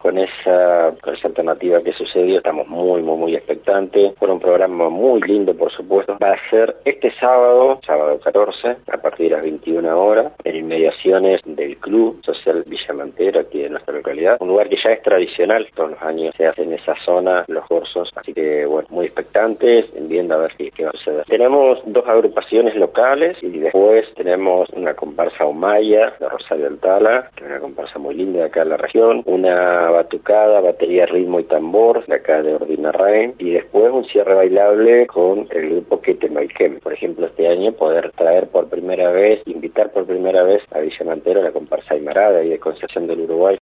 con esa alternativa que sucedió, estamos muy expectantes. Fue un programa muy lindo, por supuesto. Va a ser este sábado 14, a partir de las 21 horas, en inmediaciones del Club Social Villamantero, aquí de nuestra localidad. Un lugar que ya es tradicional, todos los años se hace en esa zona los cursos, así que bueno, muy expectantes, viendo a ver qué va a suceder. Tenemos 2 agrupaciones locales y después tenemos una comparsa humaya de Rosario Altala, que es una comparsa muy linda de acá en la región, una batucada, batería, ritmo y tambor de acá de Ordinarrain, y después un cierre bailable con el grupo Quetemaiquem. Por ejemplo, este año poder traer por primera vez, invitar por primera vez a Villamantero a la comparsa Aymarada y de Concepción del Uruguay,